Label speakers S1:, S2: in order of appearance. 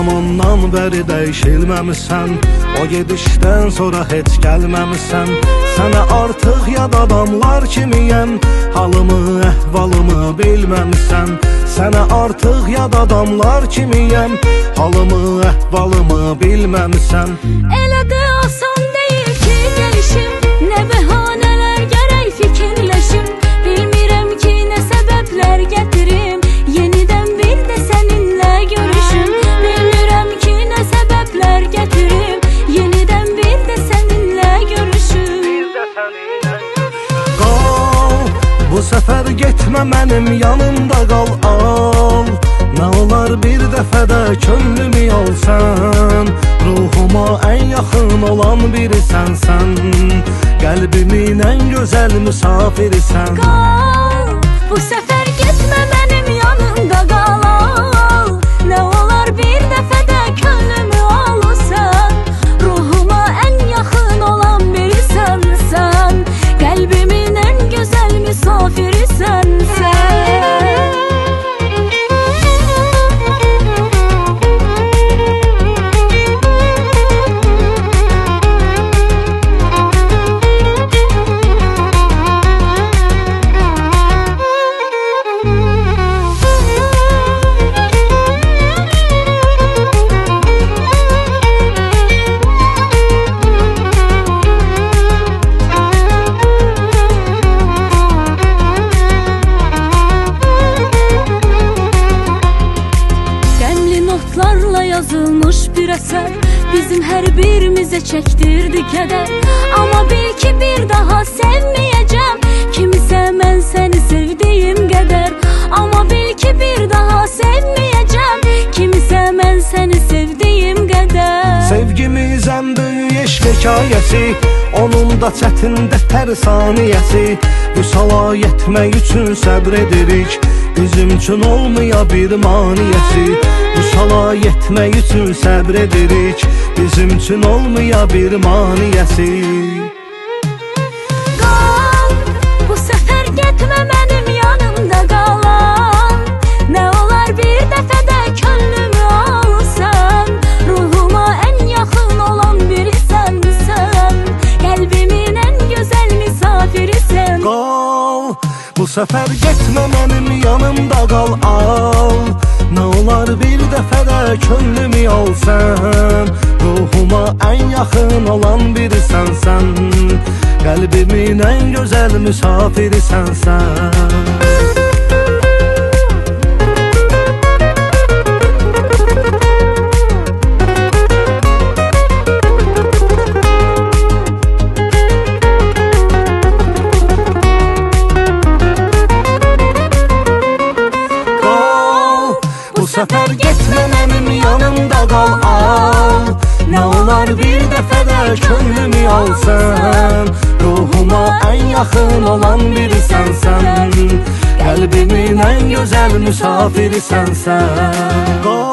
S1: zamandan bəri dəyişilməmisən. O gedişdən sonra heç gəlməmisən. Sənə artıq yad adamlar kimiyəm, halımı, əhvalımı bilməmisən. Sənə artıq yad adamlar kimiyəm, halımı, əhvalımı bilməmisən.
S2: Elə də asan deyil ki gəlişim, nə bəhanələr gərək fikirləşim. Bilmirəm ki nə səbəblər gətirim, yenidən bir də səninlə görüşüm. Bilmirəm ki nə səbəblər gətirim, yenidən bir də səninlə görüşüm.
S1: Qal, bu səfər getmə mənim yanımda qal, al. Nə olar bir dəfədə könlümü alsan, ruhuma ən yaxın olan birisən sən, qəlbimin ən gözəl müsafirisən.
S2: Qal, bu səfər getmə mənim yanımda qal, al. Nə olar bir dəfədə könlümü alsan, ruhuma ən yaxın olan birisən sən, qəlbimin ən gözəl müsafirisən sən. Yazılmış bir əsər bizim hər birimizə çəkdirdi kədər. Amma bil ki bir daha sevməyəcəm kimisə mən səni sevdiyim qədər. Amma bil ki bir daha sevməyəcəm kimisə mən səni sevdiyim qədər.
S1: Sevgimiz ən böyük eşq hekayəsi, onun da çətində hər saniyəsi. Vüsala yetmək üçün səbr edirik, bizim üçün olmaya bir maniyəsi. Vüsala yetmək üçün səbr edirik, bizim üçün olmaya bir maniyəsi.
S2: Qal, bu səfər getmə mənim yanımda qalan. Nə olar bir dəfədə könlümü alsan, ruhuma ən yaxın olan birisən sən, qəlbimin ən gözəl misafirisən.
S1: Qal, bu səfər getmə mənim yanımda qal, al. Nə olar bir dəfədə könlümü alsan, ruhuma ən yaxın olan birisən sən, qəlbimin ən gözəl müsafirisən sən. Bu səfər getmə mənim yanımda qal, al. Nə olar bir dəfədə könlümü alsan, ruhuma ən yaxın olan birisən sən, qəlbimin ən gözəl müsafirisən sən.